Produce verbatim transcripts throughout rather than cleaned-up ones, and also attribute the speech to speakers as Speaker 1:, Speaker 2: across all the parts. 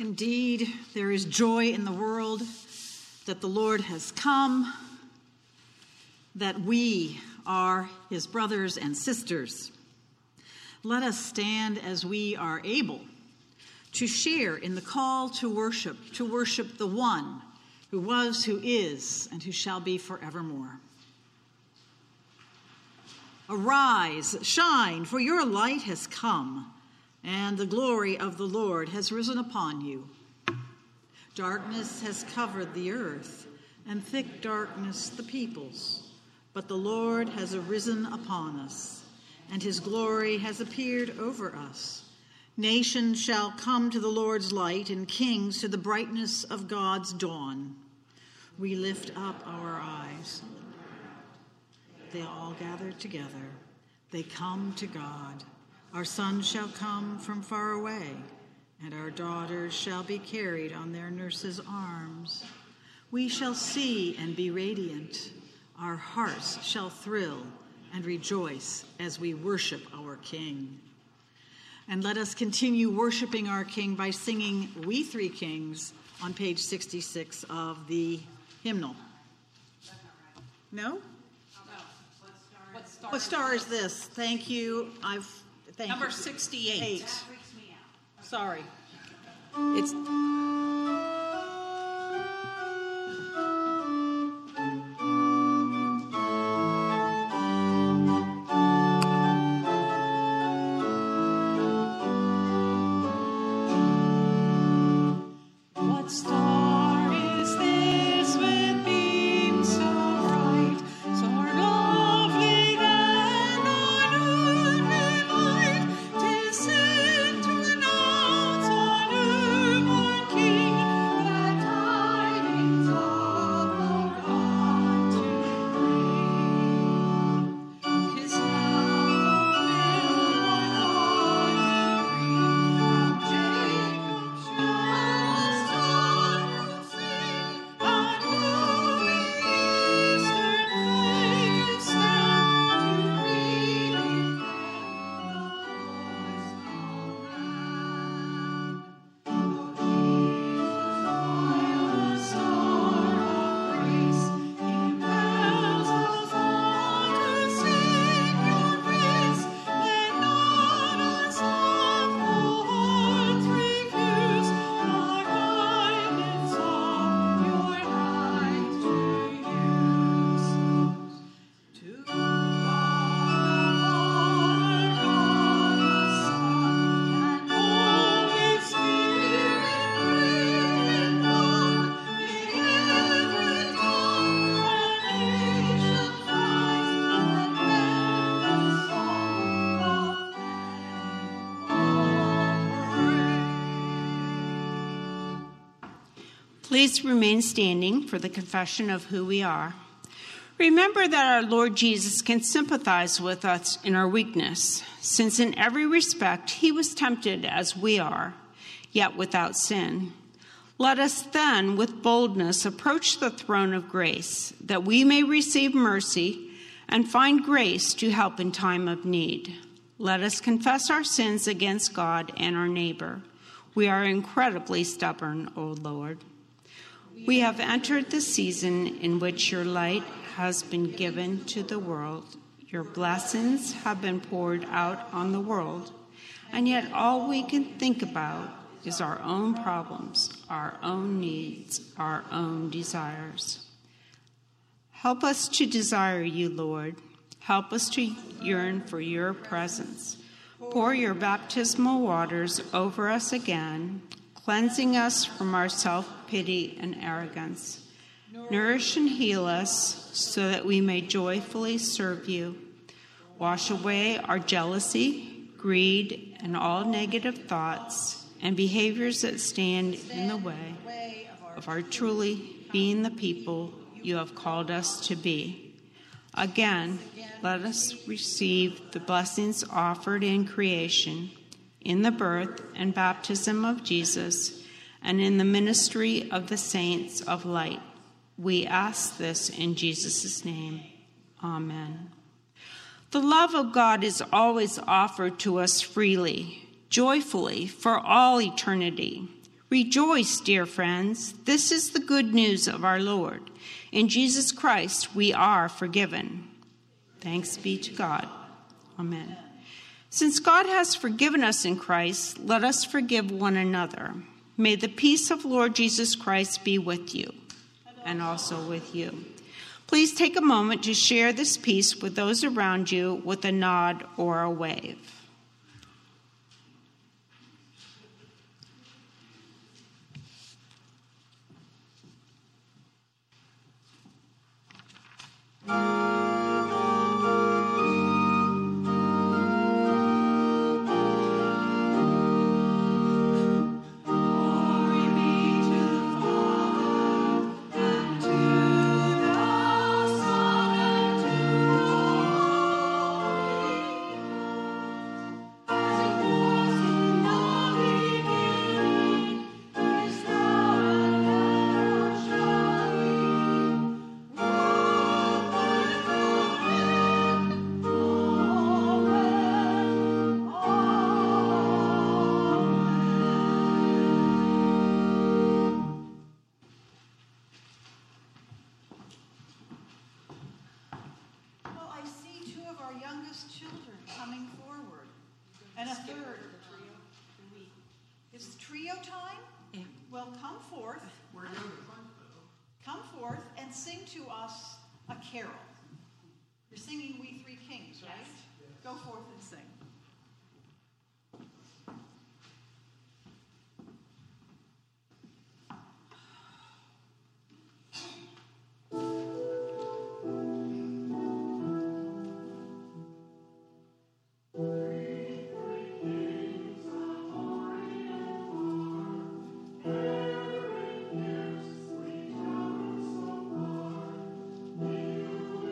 Speaker 1: Indeed, there is joy in the world that the Lord has come, that we are his brothers and sisters. Let us stand as we are able to share in the call to worship, to worship the one who was, who is, and who shall be forevermore. Arise, shine, for your light has come, and the glory of the Lord has risen upon you. Darkness has covered the earth, and thick darkness the peoples. But the Lord has arisen upon us, and his glory has appeared over us. Nations shall come to the Lord's light, and kings to the brightness of God's dawn. We lift up our eyes. They all gather together. They come to God. Our sons shall come from far away, and our daughters shall be carried on their nurses' arms. We shall see and be radiant. Our hearts shall thrill and rejoice as we worship our King. And let us continue worshiping our King by singing We Three Kings on page sixty-six of the hymnal. No?
Speaker 2: What star,
Speaker 1: what star is this? Thank you. I've thank
Speaker 2: Number
Speaker 1: you.
Speaker 2: sixty-eight.
Speaker 1: Eight. Sorry.
Speaker 2: It's What star is this with beams so bright, so lovely than our noonday light? 'Tis sent to announce our newborn King, glad tidings of our God to bring. 'Tis now fulfilled what God decreed from Jacob's star will sing, and glowing eastern flames stand to greet Him, the voice of man. O Jesus, while the star of grace impels us all to seek your face, let not us harmful hearts refuse our guidance of your light to use. To God the Father, God the Son, and Holy Spirit, three in one, may every tongue and nation rise, and bend the song of praise. Please remain standing for the confession of who we are. Remember that our Lord Jesus can sympathize with us in our weakness, since in every respect he was tempted as we are, yet without sin. Let us then with boldness approach the throne of grace, that we may receive mercy and find grace to help in time of need. Let us confess our sins against God and our neighbor. We are incredibly stubborn, O Lord. We have entered the season in which your light has been given to the world. Your blessings have been poured out on the world, and yet all we can think about is our own problems, our own needs, our own desires. Help us to desire you, Lord. Help us to yearn for your presence. Pour your baptismal waters over us again, cleansing us from our self-pity and arrogance. Nourish and heal us so that we may joyfully serve you. Wash away our jealousy, greed, and all negative thoughts and behaviors that stand in the way of our truly being the people you have called us to be. Again, let us receive the blessings offered in creation, in the birth and baptism of Jesus, and in the ministry of the saints of light. We ask this in Jesus' name. Amen. The love of God is always offered to us freely, joyfully, for all eternity. Rejoice, dear friends. This is the good news of our Lord. In Jesus Christ, we are forgiven. Thanks be to God. Amen. Since God has forgiven us in Christ, let us forgive one another. May the peace of Lord Jesus Christ be with you and also with you. Please take a moment to share this peace with those around you with a nod or a wave.
Speaker 1: And a third. It's trio time? Yeah. Well, come forth. Come forth and sing to us a carol. You're singing We Three Kings, right? Yes. Go forth and sing.
Speaker 3: You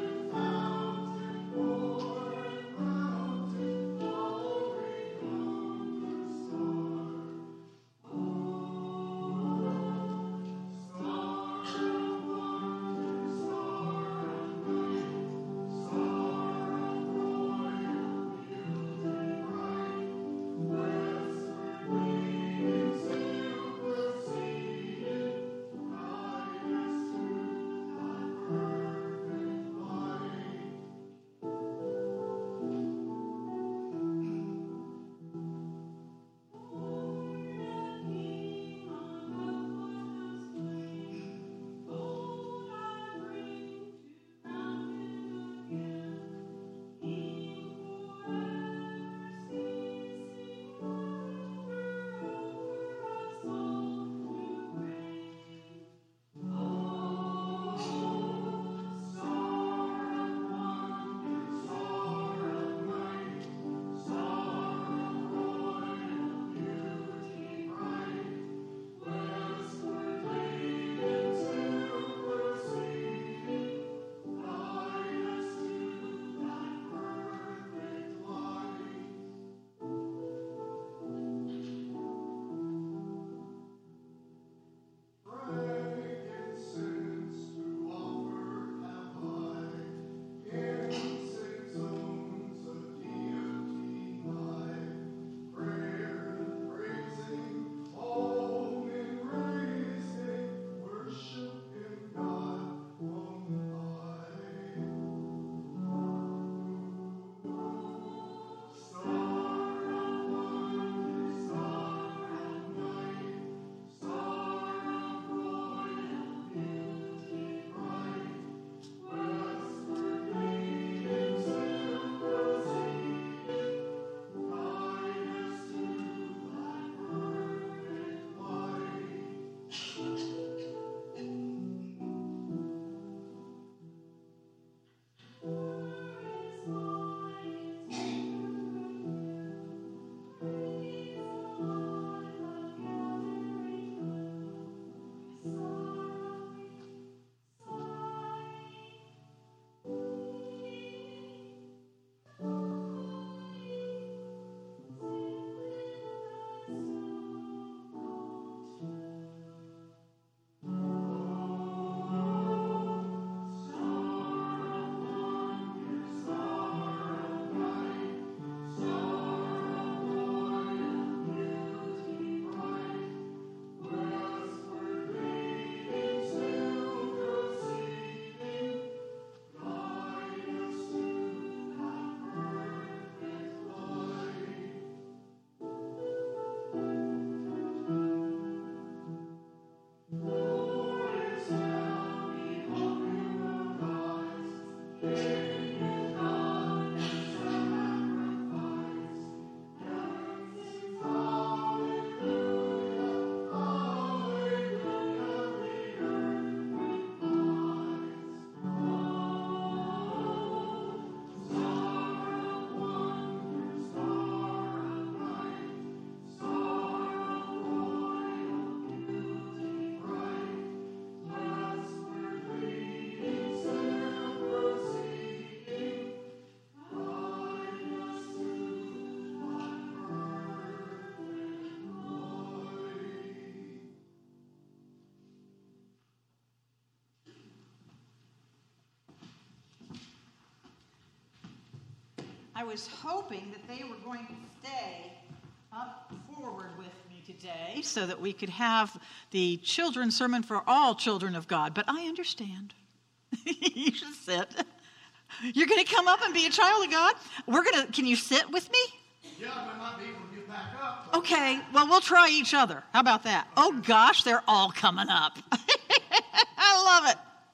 Speaker 1: I was hoping that they were going to stay up forward with me today so that we could have the children's sermon for all children of God. But I understand. You should sit. You're going to come up and be a child of God? We're going to, can you sit with me?
Speaker 3: Yeah, we might be able to get back up.
Speaker 1: Okay, well, we'll try each other. How about that? Okay. Oh, gosh, they're all coming up. I love it.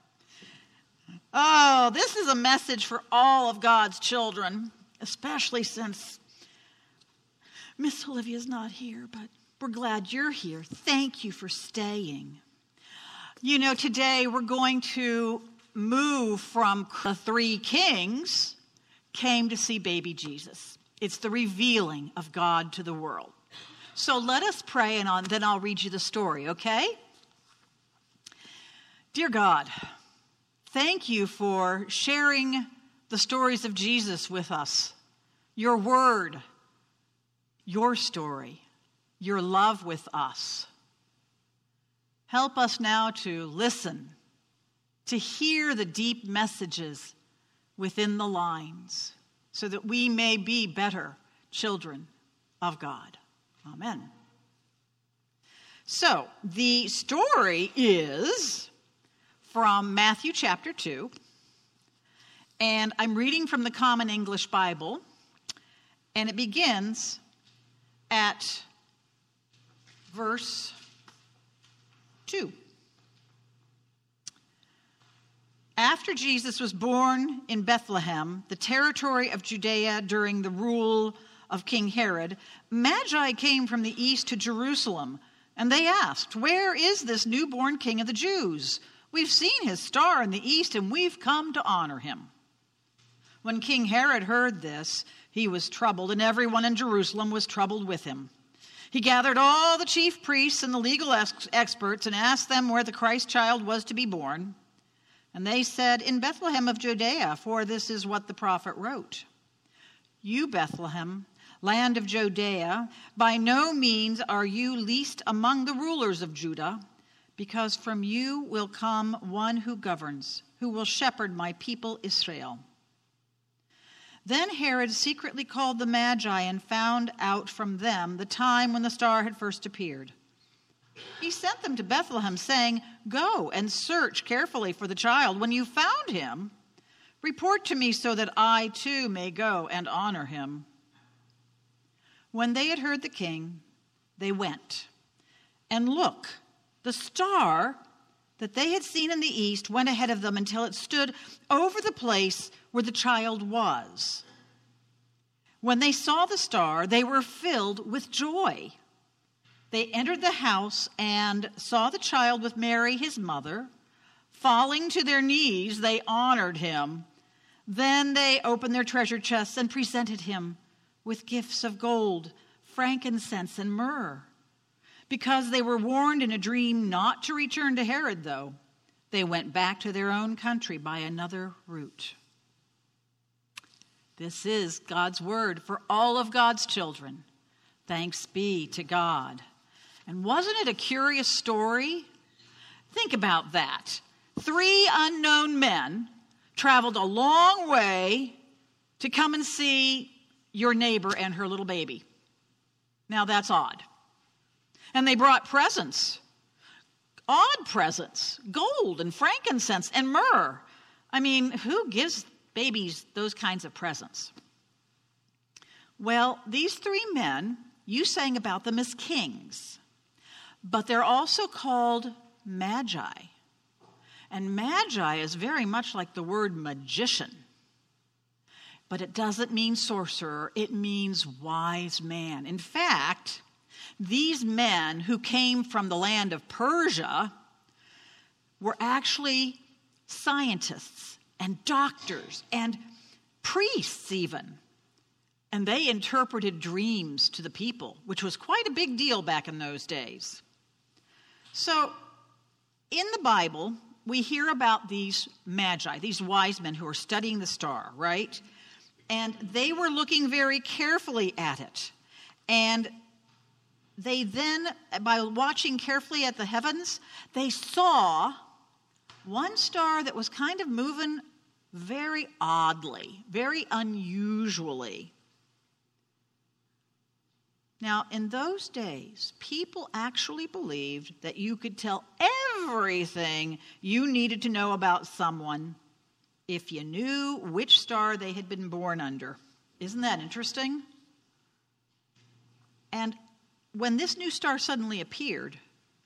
Speaker 1: Oh, this is a message for all of God's children, especially since Miss Olivia's not here, but we're glad you're here. Thank you for staying. You know, today we're going to move from the three kings came to see baby Jesus. It's the revealing of God to the world. So let us pray, and on, then I'll read you the story, okay? Dear God, thank you for sharing the stories of Jesus with us, your word, your story, your love with us. Help us now to listen, to hear the deep messages within the lines, so that we may be better children of God. Amen. So, the story is from Matthew chapter two, and I'm reading from the Common English Bible, and it begins at verse two. After Jesus was born in Bethlehem, the territory of Judea during the rule of King Herod, Magi came from the east to Jerusalem, and they asked, "Where is this newborn King of the Jews? We've seen his star in the east, and we've come to honor him." When King Herod heard this, he was troubled, and everyone in Jerusalem was troubled with him. He gathered all the chief priests and the legal ex- experts and asked them where the Christ child was to be born. And they said, "In Bethlehem of Judea, for this is what the prophet wrote. You, Bethlehem, land of Judea, by no means are you least among the rulers of Judah, because from you will come one who governs, who will shepherd my people Israel." Then Herod secretly called the Magi and found out from them the time when the star had first appeared. He sent them to Bethlehem, saying, "Go and search carefully for the child. When you found him, report to me so that I too may go and honor him." When they had heard the king, they went. And look, the star that they had seen in the east went ahead of them until it stood over the place where the child was. When they saw the star, they were filled with joy. They entered the house and saw the child with Mary, his mother. Falling to their knees, they honored him. Then they opened their treasure chests and presented him with gifts of gold, frankincense, and myrrh. Because they were warned in a dream not to return to Herod, though, they went back to their own country by another route. This is God's word for all of God's children. Thanks be to God. And wasn't it a curious story? Think about that. Three unknown men traveled a long way to come and see your neighbor and her little baby. Now that's odd. And they brought presents, odd presents, gold and frankincense and myrrh. I mean, who gives babies those kinds of presents? Well, these three men, you sang about them as kings, but they're also called magi. And magi is very much like the word magician. But it doesn't mean sorcerer, it means wise man. In fact, these men who came from the land of Persia were actually scientists and doctors and priests even. And they interpreted dreams to the people, which was quite a big deal back in those days. So, in the Bible, we hear about these magi, these wise men who are studying the star, right? And they were looking very carefully at it. And they then, by watching carefully at the heavens, they saw one star that was kind of moving very oddly, very unusually. Now, in those days, people actually believed that you could tell everything you needed to know about someone if you knew which star they had been born under. Isn't that interesting? And when this new star suddenly appeared,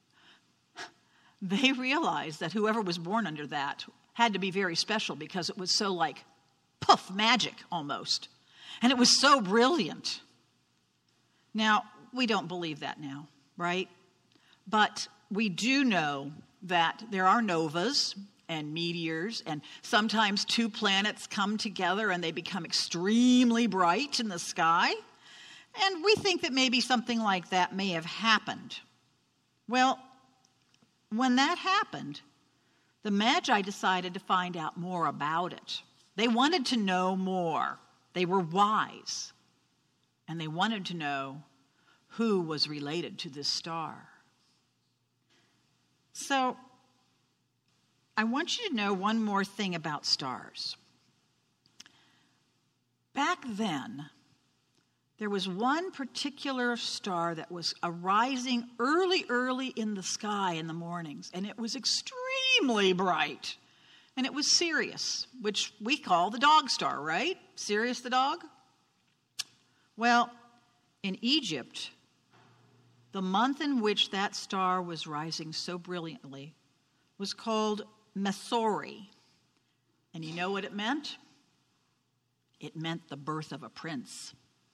Speaker 1: they realized that whoever was born under that had to be very special because it was so like, poof, magic almost. And it was so brilliant. Now, we don't believe that now, right? But we do know that there are novas and meteors, and sometimes two planets come together and they become extremely bright in the sky. And we think that maybe something like that may have happened. Well, when that happened, the Magi decided to find out more about it. They wanted to know more. They were wise. And they wanted to know who was related to this star. So, I want you to know one more thing about stars. Back then, there was one particular star that was arising early, early in the sky in the mornings, and it was extremely bright. And it was Sirius, which we call the dog star, right? Sirius the dog? Well, in Egypt, the month in which that star was rising so brilliantly was called Mesori. And you know what it meant? It meant the birth of a prince.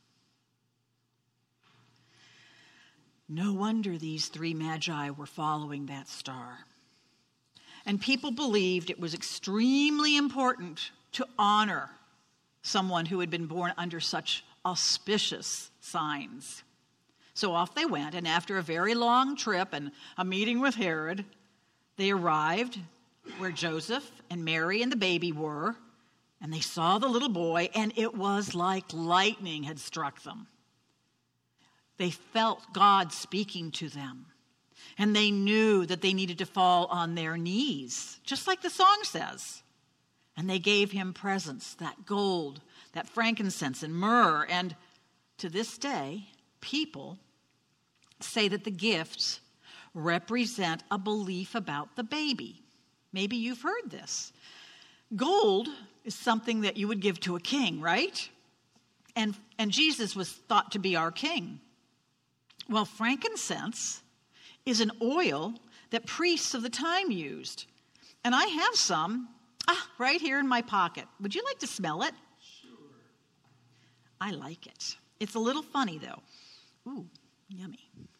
Speaker 1: No wonder these three magi were following that star. And people believed it was extremely important to honor someone who had been born under such auspicious signs. So off they went, and after a very long trip and a meeting with Herod, they arrived where Joseph and Mary and the baby were, and they saw the little boy, and it was like lightning had struck them. They felt God speaking to them, and they knew that they needed to fall on their knees, just like the song says. And they gave him presents, that gold, that frankincense and myrrh, and to this day, people say that the gifts represent a belief about the baby. Maybe you've heard this. Gold is something that you would give to a king, right? And, and Jesus was thought to be our king. Well, frankincense is an oil that priests of the time used. And I have some ah, right here in my pocket. Would you like to smell it?
Speaker 3: Sure.
Speaker 1: I like it. It's a little funny, though. Ooh, yummy.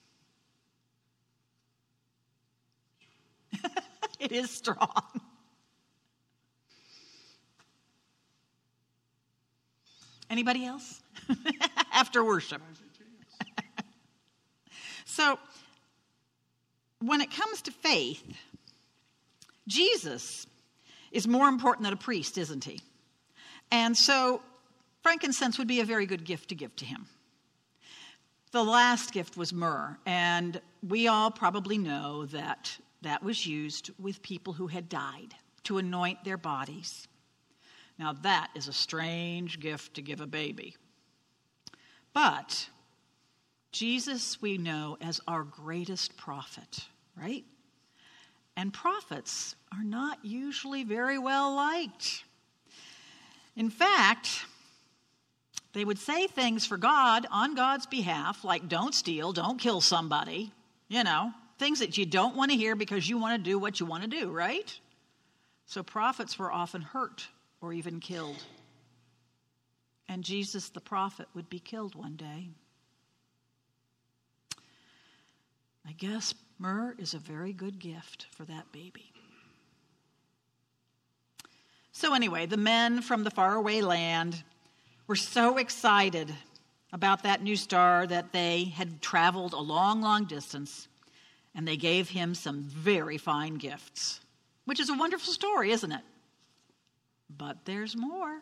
Speaker 1: It is strong. Anybody else? After worship. So, when it comes to faith, Jesus is more important than a priest, isn't he? And so, frankincense would be a very good gift to give to him. The last gift was myrrh, and we all probably know that that was used with people who had died to anoint their bodies. Now, that is a strange gift to give a baby. But Jesus we know as our greatest prophet, right? And prophets are not usually very well liked. In fact, they would say things for God on God's behalf, like don't steal, don't kill somebody, you know, things that you don't want to hear because you want to do what you want to do, right? So prophets were often hurt or even killed. And Jesus the prophet would be killed one day. I guess myrrh is a very good gift for that baby. So anyway, the men from the faraway land were so excited about that new star that they had traveled a long, long distance, and they gave him some very fine gifts, which is a wonderful story, isn't it? But there's more.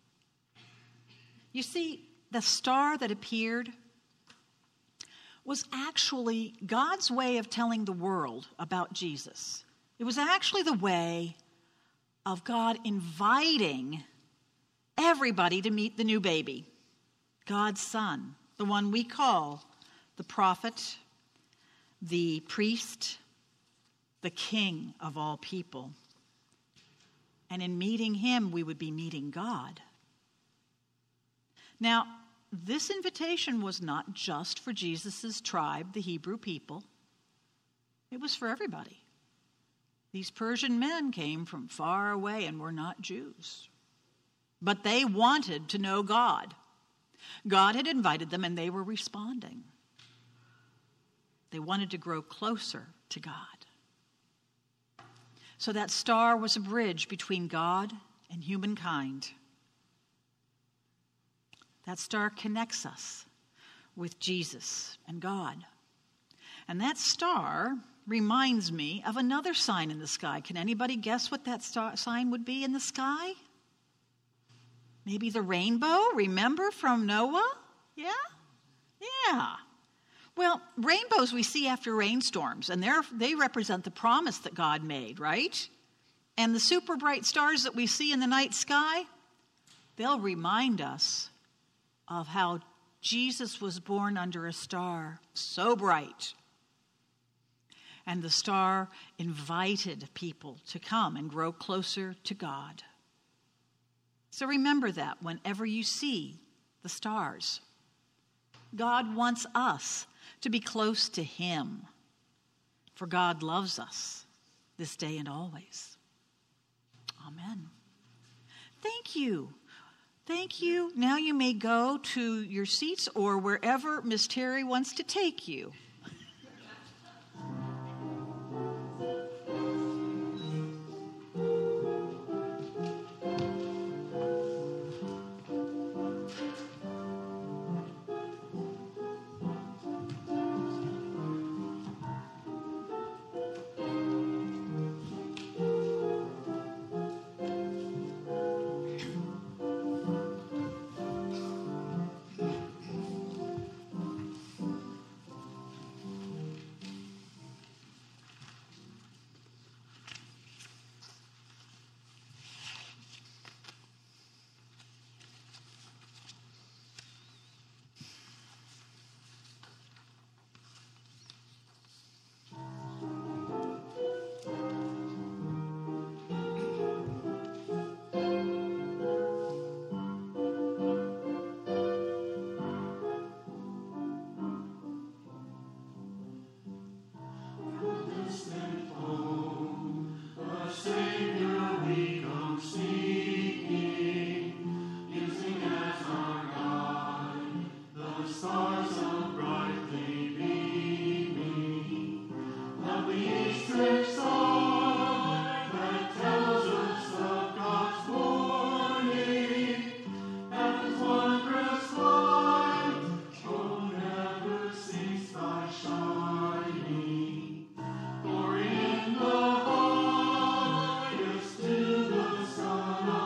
Speaker 1: You see, the star that appeared was actually God's way of telling the world about Jesus. It was actually the way of God inviting everybody to meet the new baby, God's Son, the one we call the prophet, the priest, the king of all people. And in meeting him, we would be meeting God. Now, this invitation was not just for Jesus' tribe, the Hebrew people. It was for everybody. These Persian men came from far away and were not Jews. But they wanted to know God. God had invited them and they were responding. They wanted to grow closer to God. So that star was a bridge between God and humankind. That star connects us with Jesus and God. And that star reminds me of another sign in the sky. Can anybody guess what that star sign would be in the sky? Maybe the rainbow, remember from Noah? Yeah? Yeah. Well, rainbows we see after rainstorms, and they're, they represent the promise that God made, right? And the super bright stars that we see in the night sky, they'll remind us of how Jesus was born under a star so bright. And the star invited people to come and grow closer to God. So remember that whenever you see the stars. God wants us to be close to him, for God loves us this day and always. Amen. Thank you. Thank you. Now you may go to your seats or wherever Miss Terry wants to take you.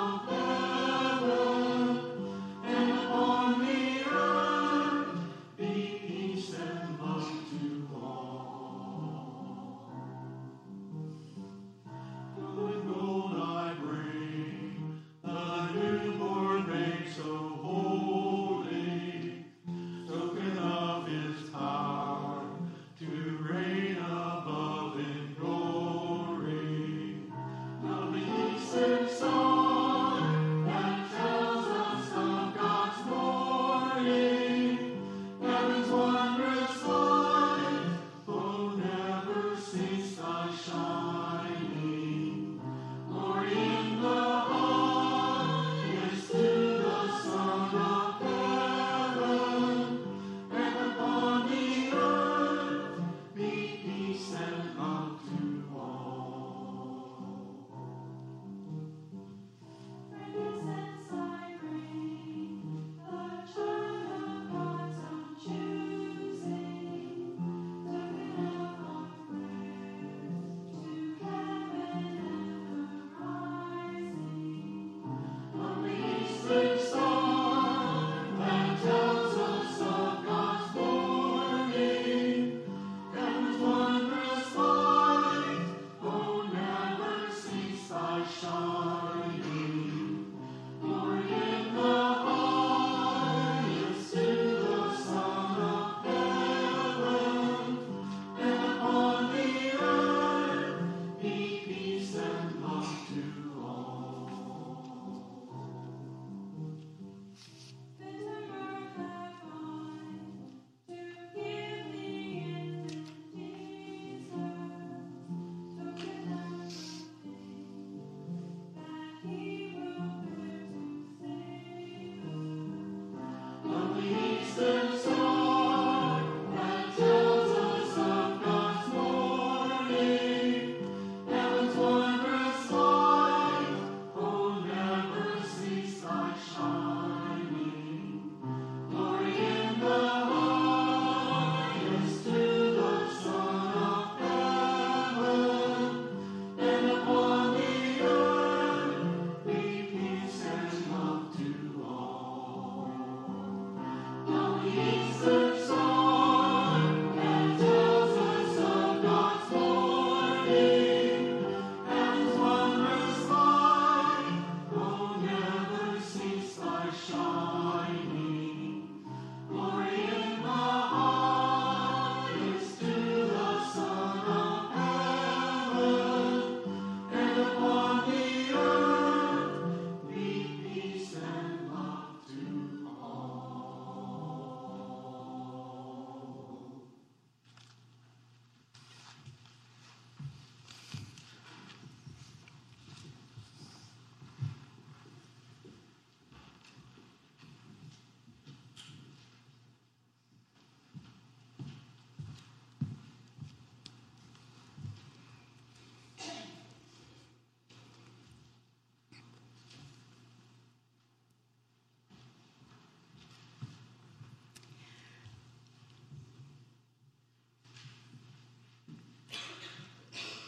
Speaker 4: Be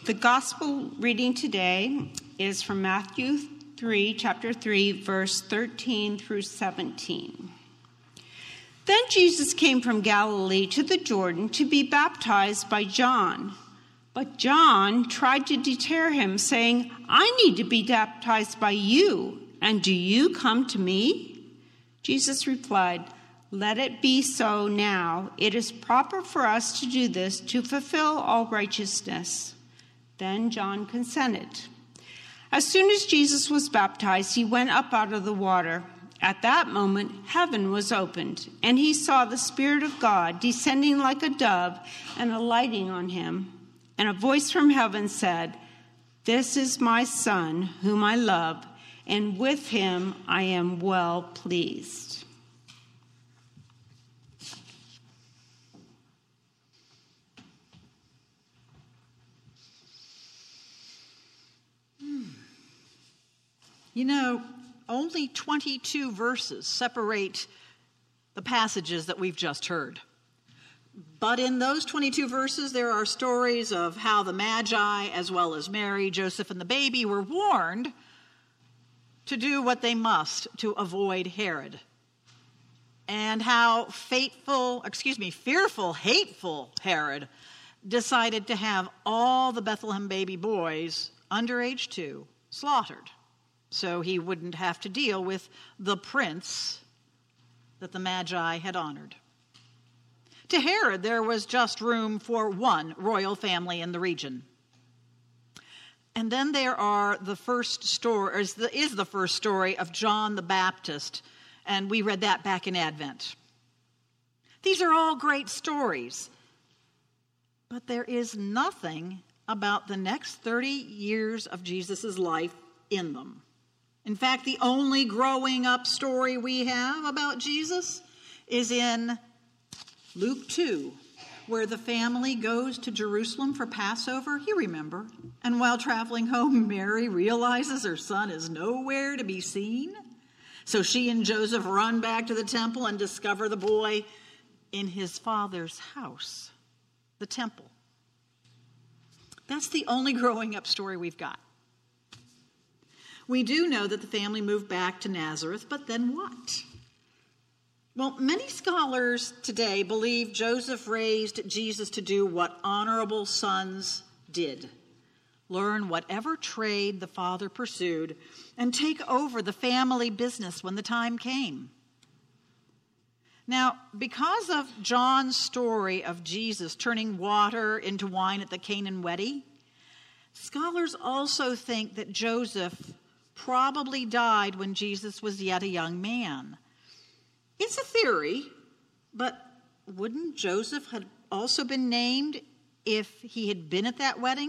Speaker 2: The gospel reading today is from Matthew three, chapter three, verse thirteen through seventeen. Then Jesus came from Galilee to the Jordan to be baptized by John. But John tried to deter him, saying, "I need to be baptized by you, and do you come to me?" Jesus replied, "Let it be so now. It is proper for us to do this to fulfill all righteousness." Then John consented. As soon as Jesus was baptized, he went up out of the water. At that moment, heaven was opened, and he saw the Spirit of God descending like a dove and alighting on him. And a voice from heaven said, "This is my Son, whom I love, and with him I am well pleased."
Speaker 1: You know, only twenty-two verses separate the passages that we've just heard. But in those twenty-two verses, there are stories of how the Magi, as well as Mary, Joseph, and the baby, were warned to do what they must to avoid Herod. And how fateful, excuse me, fearful, hateful Herod decided to have all the Bethlehem baby boys under age two slaughtered, so he wouldn't have to deal with the prince that the Magi had honored. To Herod, there was just room for one royal family in the region. And then there are the first story, is the, is the first story of John the Baptist, and we read that back in Advent. These are all great stories, but there is nothing about the next thirty years of Jesus' life in them. In fact, the only growing up story we have about Jesus is in Luke two, where the family goes to Jerusalem for Passover. You remember. And while traveling home, Mary realizes her son is nowhere to be seen. So she and Joseph run back to the temple and discover the boy in his father's house, the temple. That's the only growing up story we've got. We do know that the family moved back to Nazareth, but then what? Well, many scholars today believe Joseph raised Jesus to do what honorable sons did: learn whatever trade the father pursued and take over the family business when the time came. Now, because of John's story of Jesus turning water into wine at the Canaan wedding, scholars also think that Joseph probably died when Jesus was yet a young man. It's a theory, but wouldn't Joseph have also been named if he had been at that wedding?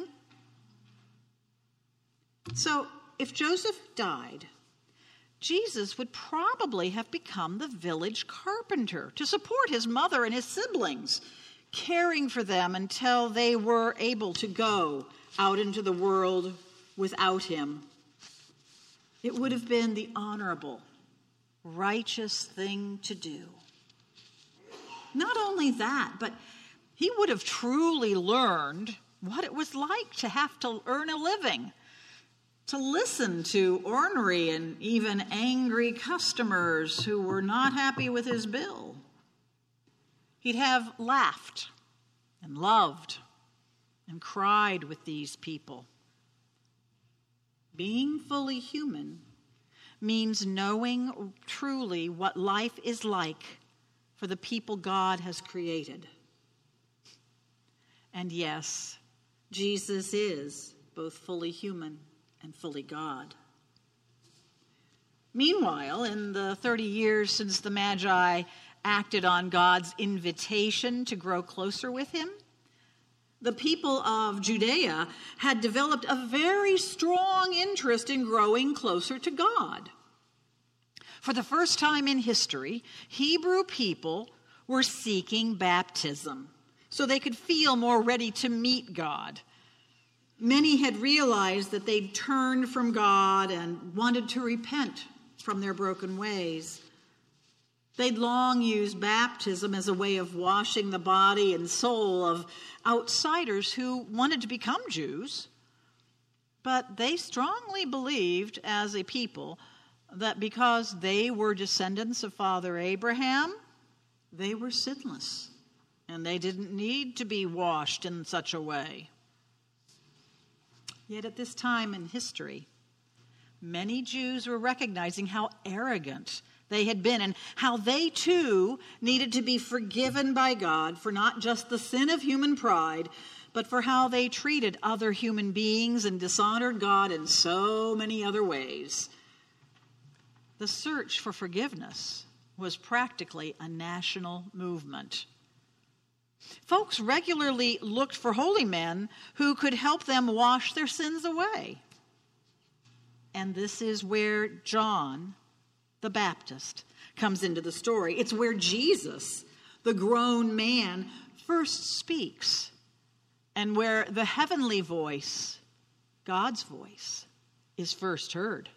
Speaker 1: So, if Joseph died, Jesus would probably have become the village carpenter to support his mother and his siblings, caring for them until they were able to go out into the world without him. It would have been the honorable, righteous thing to do. Not only that, but he would have truly learned what it was like to have to earn a living, to listen to ornery and even angry customers who were not happy with his bill. He'd have laughed and loved and cried with these people. Being fully human means knowing truly what life is like for the people God has created. And yes, Jesus is both fully human and fully God. Meanwhile, in the thirty years since the Magi acted on God's invitation to grow closer with him, the people of Judea had developed a very strong interest in growing closer to God. For the first time in history, Hebrew people were seeking baptism so they could feel more ready to meet God. Many had realized that they'd turned from God and wanted to repent from their broken ways. They'd long used baptism as a way of washing the body and soul of outsiders who wanted to become Jews. But they strongly believed as a people that because they were descendants of Father Abraham, they were sinless, and they didn't need to be washed in such a way. Yet at this time in history, many Jews were recognizing how arrogant they had been and how they too needed to be forgiven by God for not just the sin of human pride, but for how they treated other human beings and dishonored God in so many other ways. The search for forgiveness was practically a national movement. Folks regularly looked for holy men who could help them wash their sins away. And this is where John the Baptist comes into the story. It's where Jesus, the grown man, first speaks, and where the heavenly voice, God's voice, is first heard.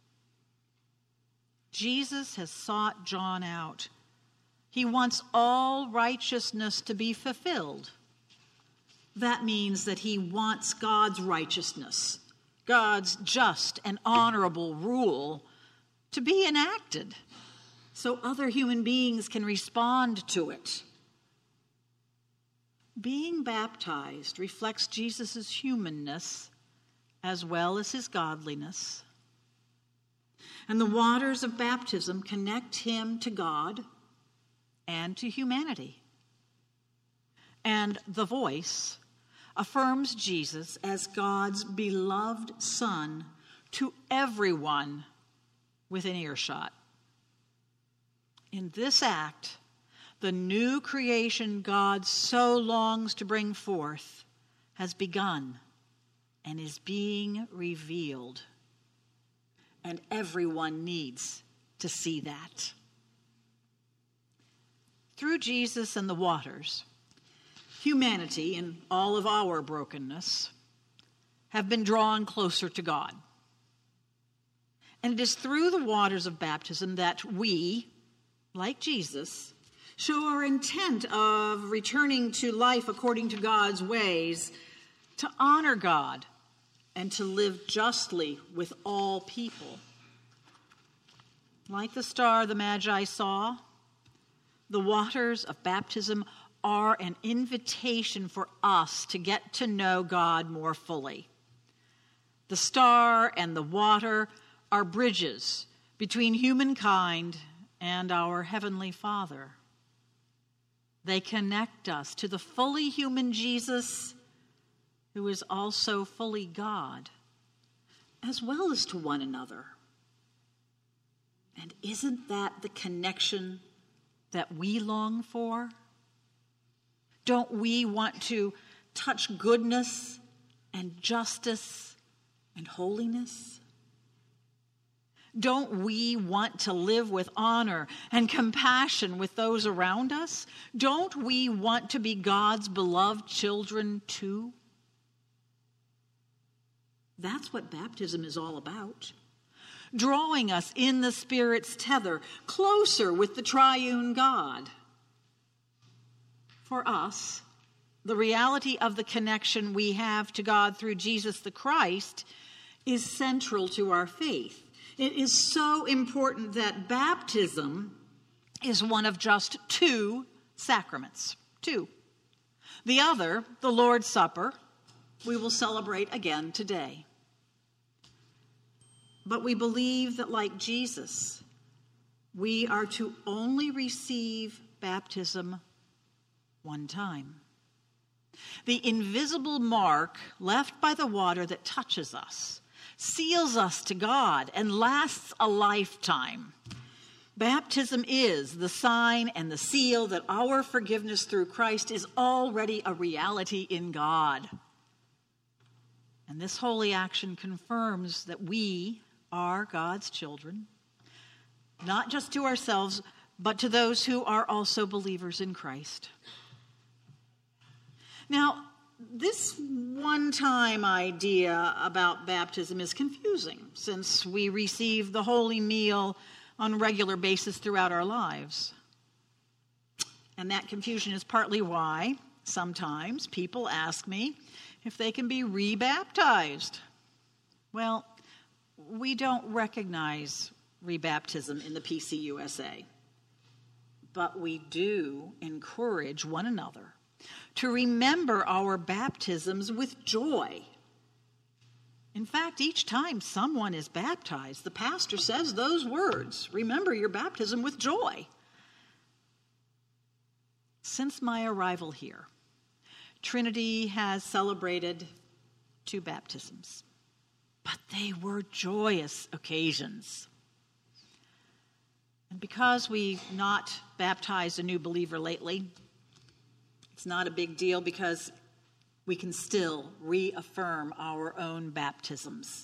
Speaker 1: Jesus has sought John out. He wants all righteousness to be fulfilled. That means that he wants God's righteousness, God's just and honorable rule, to be enacted so other human beings can respond to it. Being baptized reflects Jesus' humanness as well as his godliness. And the waters of baptism connect him to God and to humanity. And the voice affirms Jesus as God's beloved Son to everyone within earshot. In this act, the new creation God so longs to bring forth has begun and is being revealed. And everyone needs to see that. Through Jesus and the waters, humanity, in all of our brokenness, have been drawn closer to God. And it is through the waters of baptism that we, like Jesus, show our intent of returning to life according to God's ways, to honor God, and to live justly with all people. Like the star the Magi saw, the waters of baptism are an invitation for us to get to know God more fully. The star and the water are bridges between humankind and our Heavenly Father. They connect us to the fully human Jesus, who is also fully God, as well as to one another. And isn't that the connection that we long for? Don't we want to touch goodness and justice and holiness? Don't we want to live with honor and compassion with those around us? Don't we want to be God's beloved children too? That's what baptism is all about. Drawing us in the Spirit's tether closer with the triune God. For us, the reality of the connection we have to God through Jesus the Christ is central to our faith. It is so important that baptism is one of just two sacraments. Two. The other, the Lord's Supper, we will celebrate again today. But we believe that, like Jesus, we are to only receive baptism one time. The invisible mark left by the water that touches us seals us to God and lasts a lifetime. Baptism is the sign and the seal that our forgiveness through Christ is already a reality in God. And this holy action confirms that we are God's children, not just to ourselves, but to those who are also believers in Christ. Now, this one-time idea about baptism is confusing, since we receive the holy meal on a regular basis throughout our lives. And that confusion is partly why sometimes people ask me if they can be rebaptized. Well, we don't recognize rebaptism in the P C U S A, but we do encourage one another to remember our baptisms with joy. In fact, each time someone is baptized, the pastor says those words, remember your baptism with joy. Since my arrival here, Trinity has celebrated two baptisms, but they were joyous occasions. And because we've not baptized a new believer lately, it's not a big deal because we can still reaffirm our own baptisms.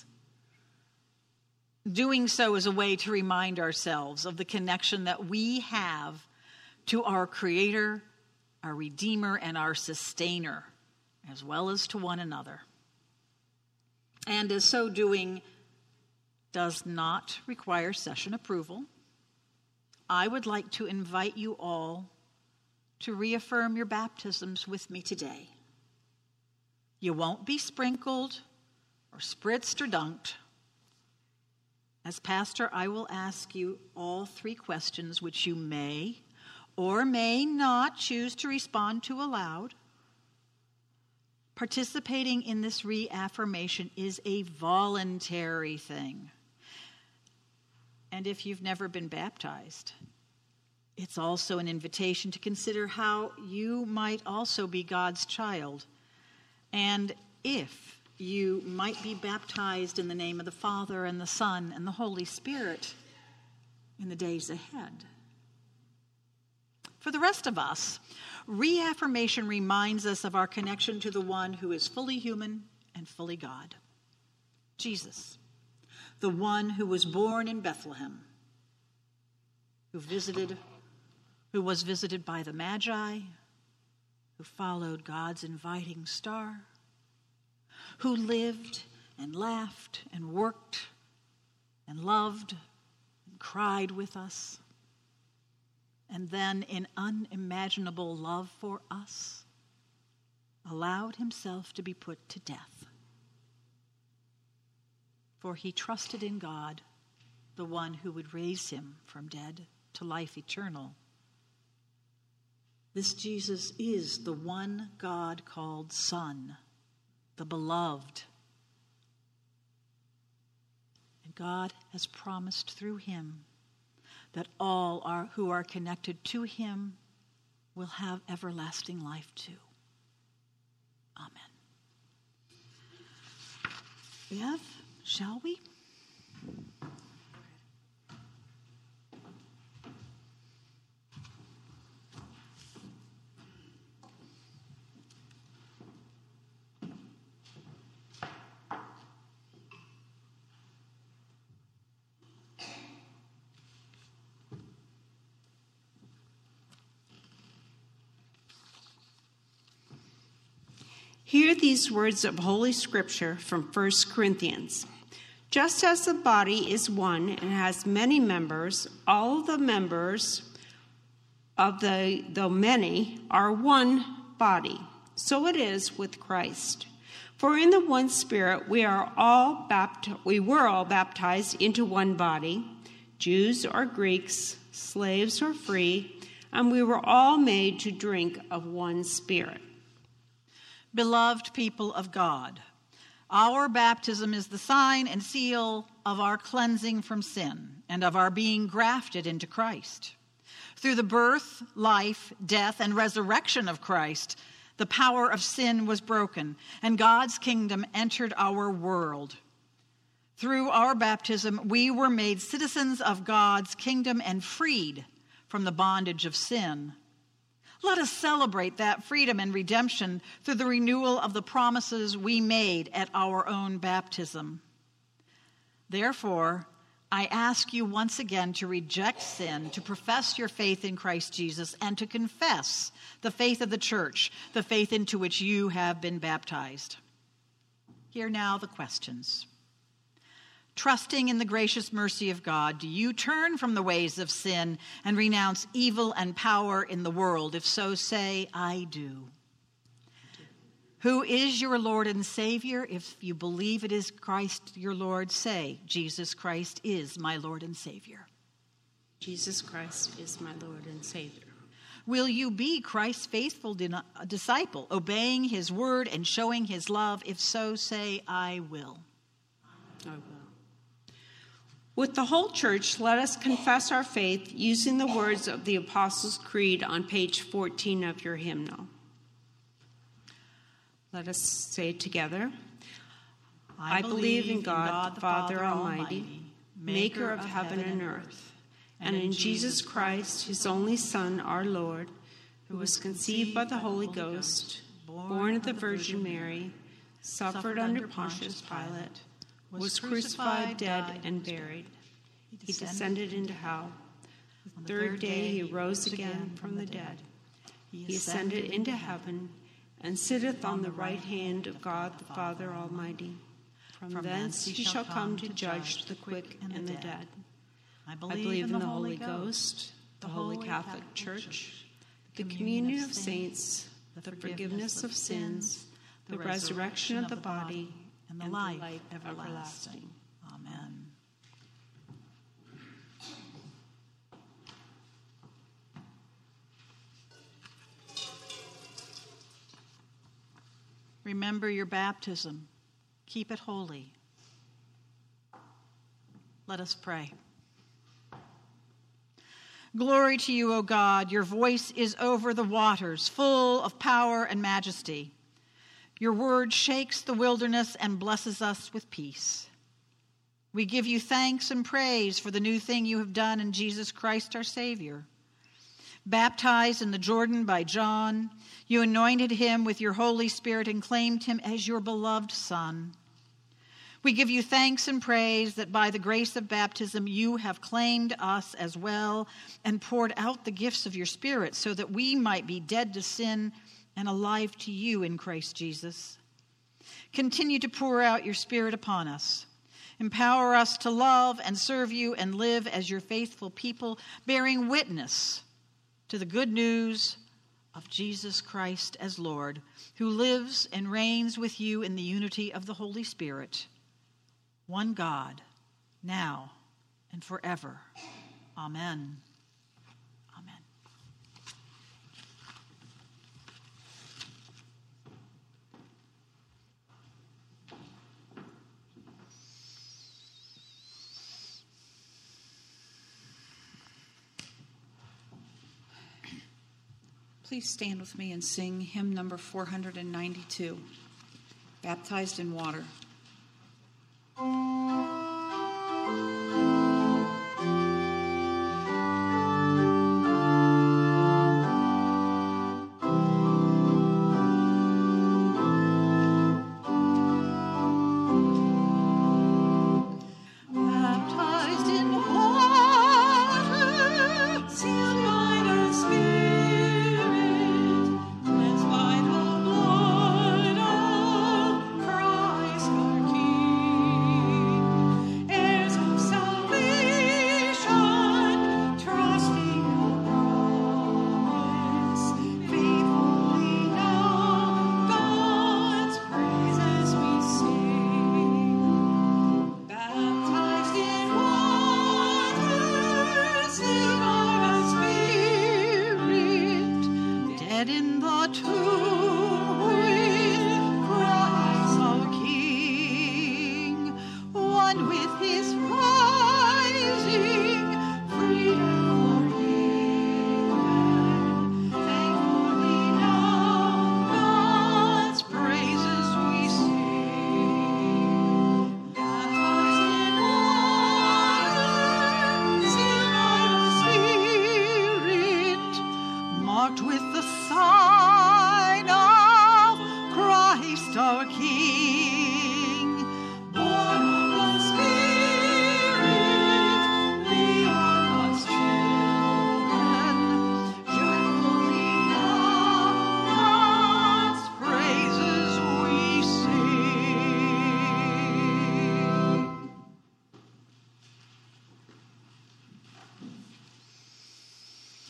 Speaker 1: Doing so is a way to remind ourselves of the connection that we have to our Creator, our Redeemer, and our Sustainer, as well as to one another. And as so doing does not require session approval, I would like to invite you all to reaffirm your baptisms with me today. You won't be sprinkled or spritzed or dunked. As pastor, I will ask you all three questions which you may or may not choose to respond to aloud. Participating in this reaffirmation is a voluntary thing. And if you've never been baptized, it's also an invitation to consider how you might also be God's child, and if you might be baptized in the name of the Father and the Son and the Holy Spirit in the days ahead. For the rest of us, reaffirmation reminds us of our connection to the one who is fully human and fully God, Jesus, the one who was born in Bethlehem, who visited, who was visited by the Magi, who followed God's inviting star, who lived and laughed and worked and loved and cried with us, and then in unimaginable love for us, allowed himself to be put to death. For he trusted in God, the one who would raise him from dead to life eternal. This Jesus is the one God called Son, the beloved. And God has promised through him that all are, who are connected to him will have everlasting life too. Amen. Bev, shall we?
Speaker 2: Hear these words of Holy Scripture from First Corinthians. Just as the body is one and has many members, all the members of the, though many, are one body. So it is with Christ. For in the one Spirit we are all bapt- we were all baptized into one body, Jews or Greeks, slaves or free, and we were all made to drink of one Spirit.
Speaker 1: Beloved people of God, our baptism is the sign and seal of our cleansing from sin and of our being grafted into Christ. Through the birth, life, death, and resurrection of Christ, the power of sin was broken, and God's kingdom entered our world. Through our baptism, we were made citizens of God's kingdom and freed from the bondage of sin. Let us celebrate that freedom and redemption through the renewal of the promises we made at our own baptism. Therefore, I ask you once again to reject sin, to profess your faith in Christ Jesus, and to confess the faith of the church, the faith into which you have been baptized. Hear now the questions. Trusting in the gracious mercy of God, do you turn from the ways of sin and renounce evil and power in the world? If so, say, I do. Who is your Lord and Savior? If you believe it is Christ your Lord, say, Jesus Christ is my Lord and Savior.
Speaker 2: Jesus Christ is my Lord and Savior.
Speaker 1: Will you be Christ's faithful disciple, obeying his word and showing his love? If so, say, I will.
Speaker 2: I will. With the whole church, let us confess our faith using the words of the Apostles' Creed on page fourteen of your hymnal. Let us say it together. I, I believe in God, God the Father Almighty, Almighty, maker of heaven and earth, and in Jesus Christ, his only Son, our Lord, who was conceived by the Holy Ghost, born of the Virgin Mary, suffered under Pontius Pilate, was crucified, dead, and buried. He descended into hell. The third day he rose again from the dead. He ascended into heaven and sitteth on the right hand of God the Father Almighty. From thence he shall come to judge the quick and the dead. I believe in the Holy Ghost, the Holy Catholic Church, the communion of saints, the forgiveness of sins, the resurrection of the body, and the life everlasting. Amen.
Speaker 1: Remember your baptism. Keep it holy. Let us pray. Glory to you, O God. Your voice is over the waters, full of power and majesty. Your word shakes the wilderness and blesses us with peace. We give you thanks and praise for the new thing you have done in Jesus Christ our Savior. Baptized in the Jordan by John, you anointed him with your Holy Spirit and claimed him as your beloved Son. We give you thanks and praise that by the grace of baptism you have claimed us as well and poured out the gifts of your Spirit so that we might be dead to sin and alive to you in Christ Jesus. Continue to pour out your Spirit upon us. Empower us to love and serve you and live as your faithful people, bearing witness to the good news of Jesus Christ as Lord, who lives and reigns with you in the unity of the Holy Spirit, one God, now and forever. Amen. Amen. Please stand with me and sing hymn number four hundred ninety-two, Baptized in Water.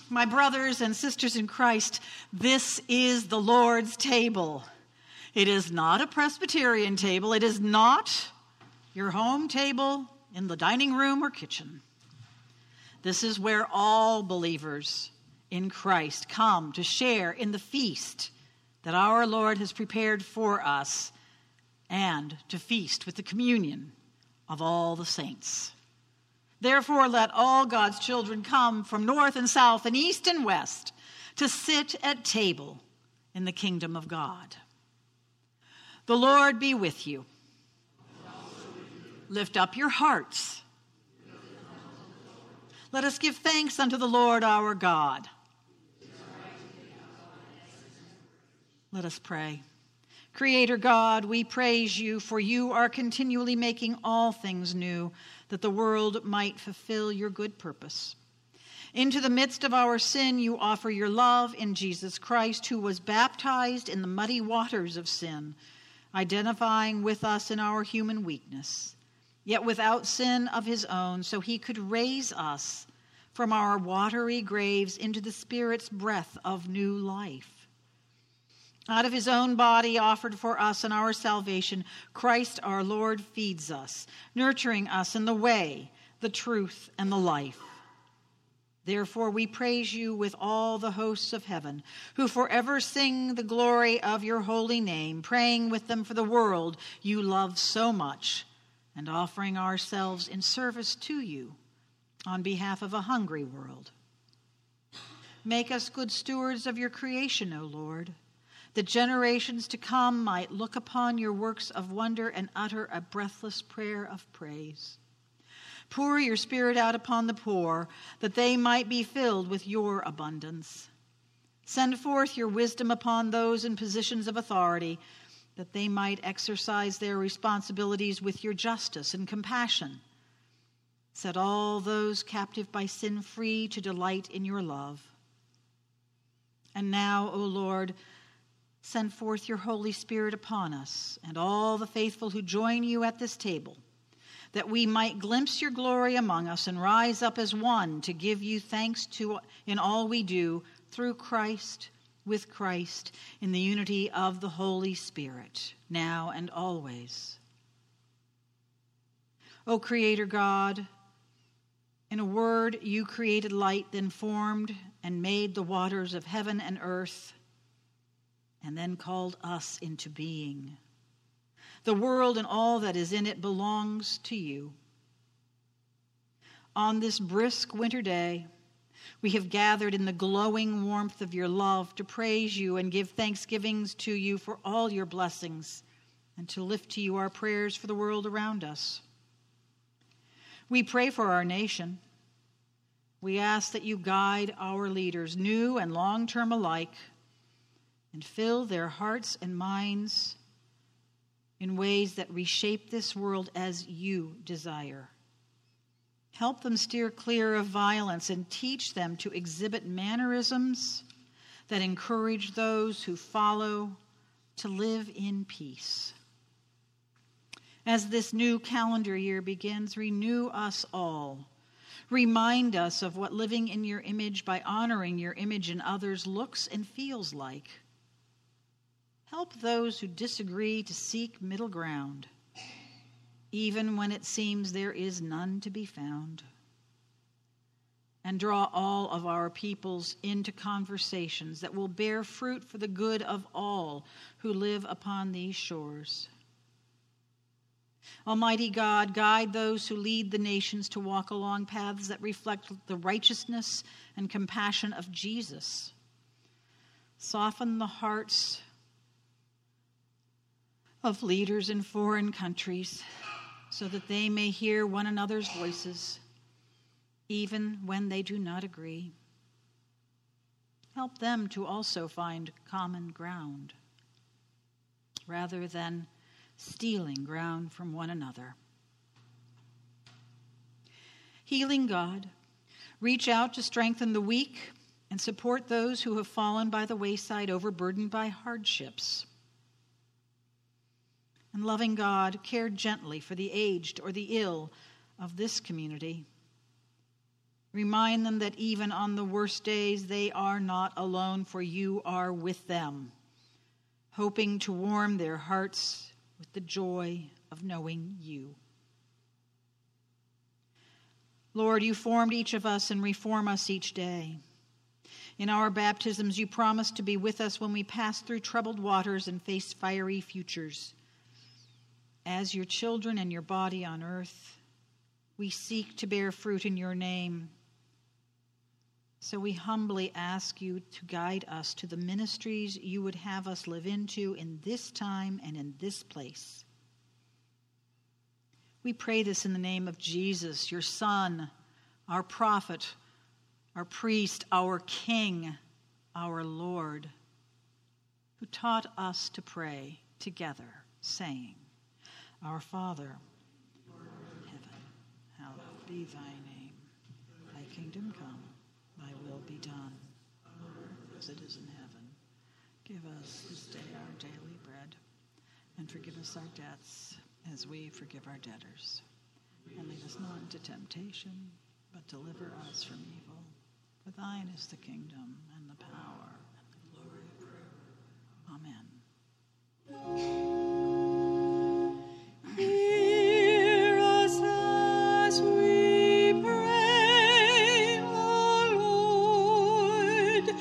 Speaker 1: My brothers and sisters in Christ, this is the Lord's table. It is not a Presbyterian table. It is not your home table in the dining room or kitchen. This is where all believers in Christ come to share in the feast that our Lord has prepared for us and to feast with the communion of all the saints. Therefore, let all God's children come from north and south and east and west to sit at table in the kingdom of God. The Lord be with you. Lift up your hearts. Let us give thanks unto the Lord our God. Let us pray. Creator God, we praise you, for you are continually making all things new, that the world might fulfill your good purpose. Into the midst of our sin, you offer your love in Jesus Christ, who was baptized in the muddy waters of sin, identifying with us in our human weakness, yet without sin of his own, so he could raise us from our watery graves into the Spirit's breath of new life. Out of his own body offered for us in our salvation, Christ our Lord feeds us, nurturing us in the way, the truth, and the life. Therefore we praise you with all the hosts of heaven, who forever sing the glory of your holy name, praying with them for the world you love so much, and offering ourselves in service to you on behalf of a hungry world. Make us good stewards of your creation, O Lord, that generations to come might look upon your works of wonder and utter a breathless prayer of praise. Pour your Spirit out upon the poor, that they might be filled with your abundance. Send forth your wisdom upon those in positions of authority, that they might exercise their responsibilities with your justice and compassion. Set all those captive by sin free to delight in your love. And now, O Lord, send forth your Holy Spirit upon us and all the faithful who join you at this table, that we might glimpse your glory among us and rise up as one to give you thanks to in all we do, through Christ, with Christ, in the unity of the Holy Spirit, now and always. O Creator God, in a word you created light, then formed and made the waters of heaven and earth, and then called us into being. The world and all that is in it belongs to you. On this brisk winter day, we have gathered in the glowing warmth of your love to praise you and give thanksgivings to you for all your blessings, and to lift to you our prayers for the world around us. We pray for our nation. We ask that you guide our leaders, new and long-term alike, and fill their hearts and minds in ways that reshape this world as you desire. Help them steer clear of violence and teach them to exhibit mannerisms that encourage those who follow to live in peace. As this new calendar year begins, renew us all. Remind us of what living in your image by honoring your image in others looks and feels like. Help those who disagree to seek middle ground, even when it seems there is none to be found. And draw all of our peoples into conversations that will bear fruit for the good of all who live upon these shores. Almighty God, guide those who lead the nations to walk along paths that reflect the righteousness and compassion of Jesus. Soften the hearts of leaders in foreign countries so that they may hear one another's voices, even when they do not agree. Help them to also find common ground, rather than stealing ground from one another. Healing God, reach out to strengthen the weak and support those who have fallen by the wayside, overburdened by hardships. And loving God, care gently for the aged or the ill of this community. Remind them that even on the worst days they are not alone, for you are with them, hoping to warm their hearts with the joy of knowing you. Lord, you formed each of us and reform us each day. In our baptisms, you promised to be with us when we pass through troubled waters and face fiery futures. As your children and your body on earth, we seek to bear fruit in your name. So we humbly ask you to guide us to the ministries you would have us live into in this time and in this place. We pray this in the name of Jesus, your Son, our prophet, our priest, our King, our Lord, who taught us to pray together, saying, Our Father, Lord in heaven, hallowed be thy name. Thy kingdom come, thy will be done, on earth as it is in heaven. Give us this day our daily bread, and forgive us our debts as we forgive our debtors. And lead us not into temptation, but deliver us from evil. For thine is the kingdom, and the power, and the glory forever. Amen. Hear us as we pray, O Lord.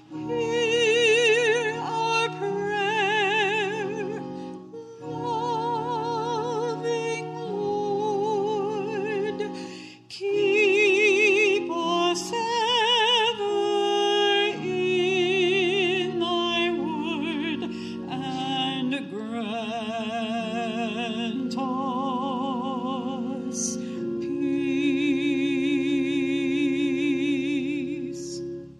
Speaker 1: Hear our prayer, loving Lord. Keep us ever in thy word, and grant us peace.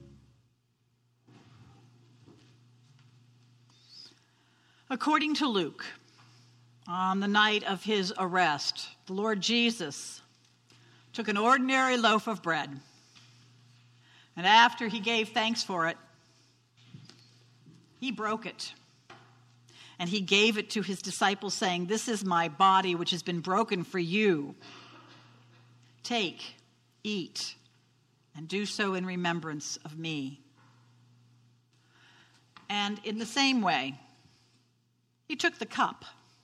Speaker 1: According to Luke, on the night of his arrest, the Lord Jesus took an ordinary loaf of bread, and after he gave thanks for it, he broke it, and he gave it to his disciples, saying, This is my body, which has been broken for you. Take, eat, and do so in remembrance of me. And in the same way, he took the cup,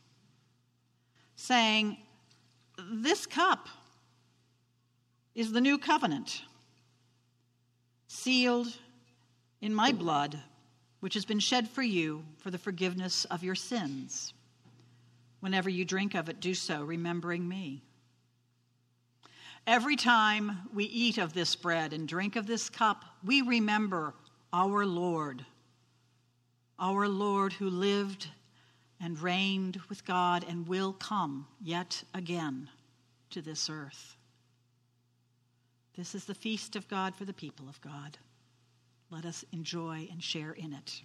Speaker 1: saying, This cup is the new covenant, sealed in my blood, which has been shed for you for the forgiveness of your sins. Whenever you drink of it, do so, remembering me. Every time we eat of this bread and drink of this cup, we remember our Lord, our Lord who lived and reigned with God and will come yet again to this earth. This is the feast of God for the people of God. Let us enjoy and share in it.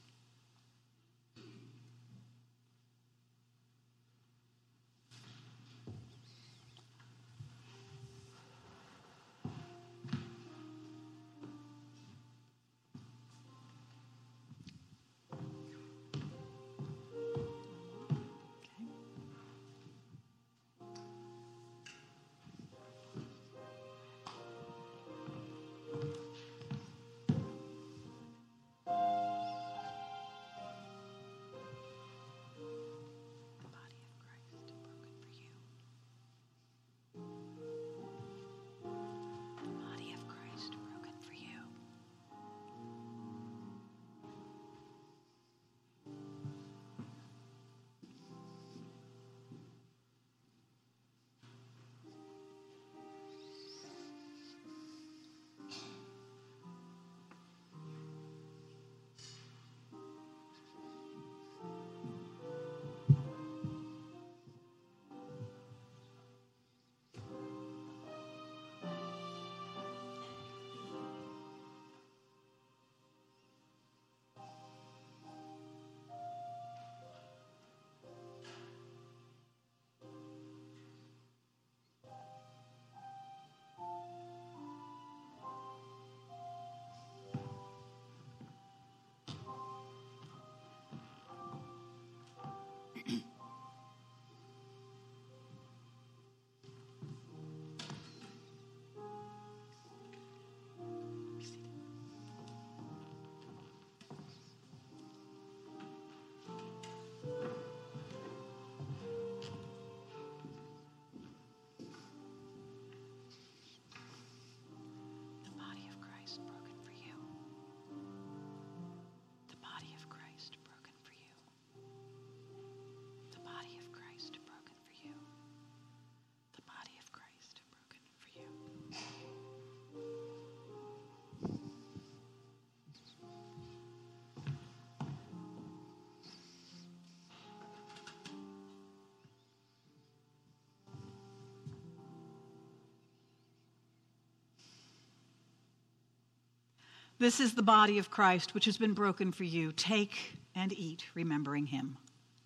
Speaker 1: This is the body of Christ, which has been broken for you. Take and eat, remembering him.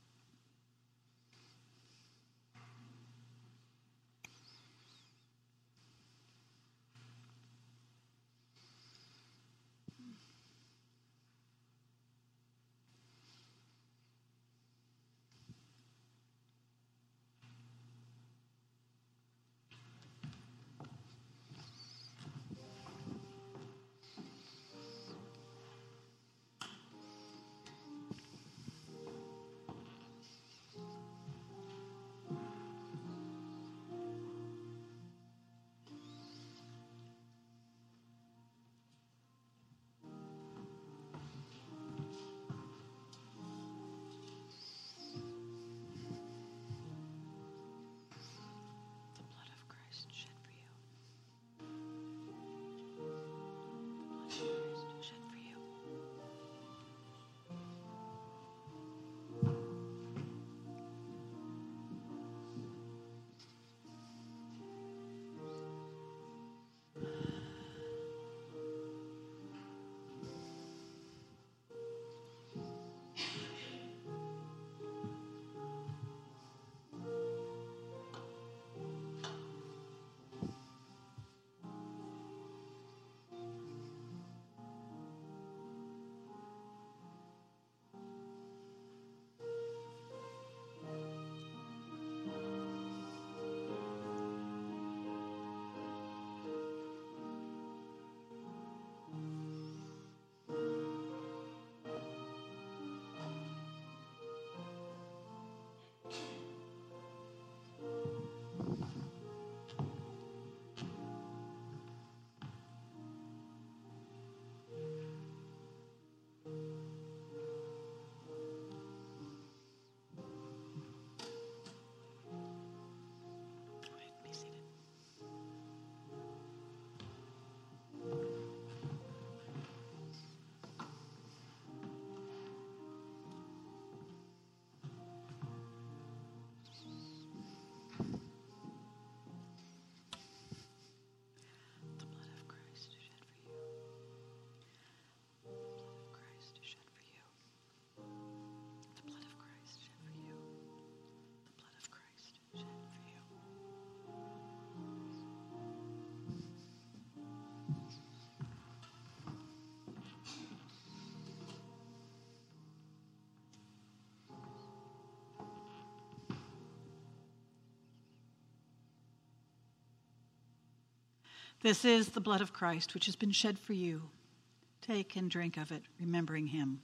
Speaker 1: This is the blood of Christ, which has been shed for you. Take and drink of it, remembering him.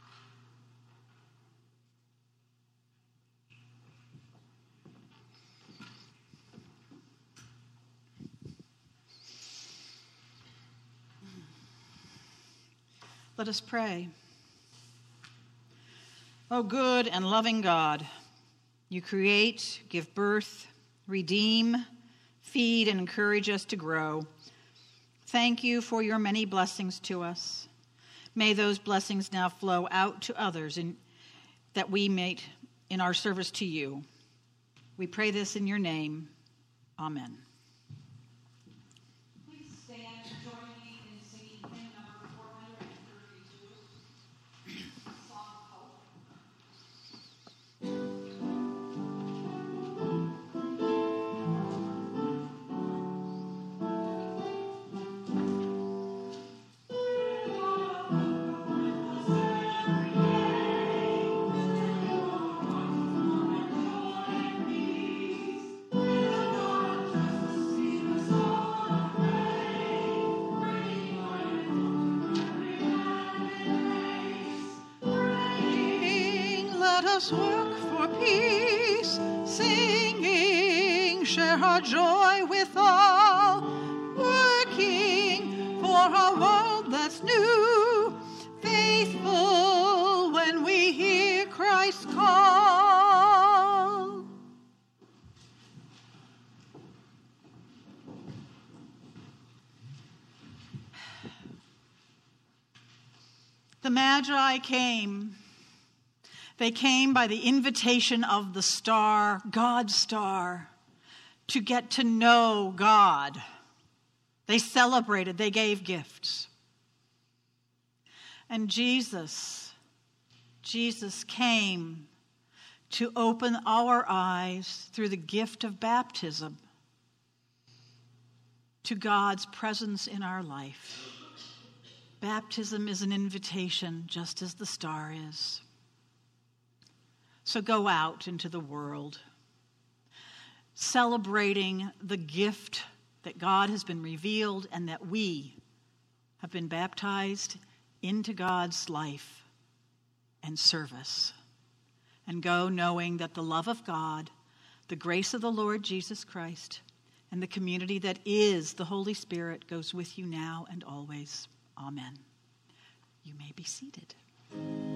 Speaker 1: Let us pray. O good and loving God, you create, give birth, redeem, feed, and encourage us to grow. Thank you for your many blessings to us. May those blessings now flow out to others in, that we may in our service to you. We pray this in your name. Amen. Please stand and join me in singing hymn number four hundred thirty-two, Song of Hope. Let us work for peace, singing, share our joy with all, working for a world that's new, faithful when we hear Christ's call. The Magi came. They came by the invitation of the star, God's star, to get to know God. They celebrated, they gave gifts. And Jesus, Jesus came to open our eyes through the gift of baptism to God's presence in our life. Baptism is an invitation, just as the star is. So go out into the world, celebrating the gift that God has been revealed and that we have been baptized into God's life and service. And go knowing that the love of God, the grace of the Lord Jesus Christ, and the community that is the Holy Spirit goes with you now and always. Amen. You may be seated.